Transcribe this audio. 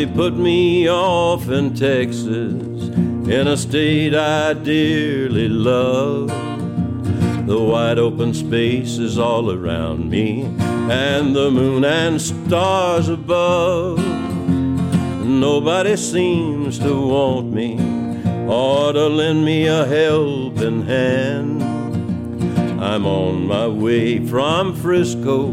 they put me off in Texas, in a state I dearly love. The wide open space is all around me, and the moon and stars above. Nobody seems to want me or to lend me a helping hand. I'm on my way from Frisco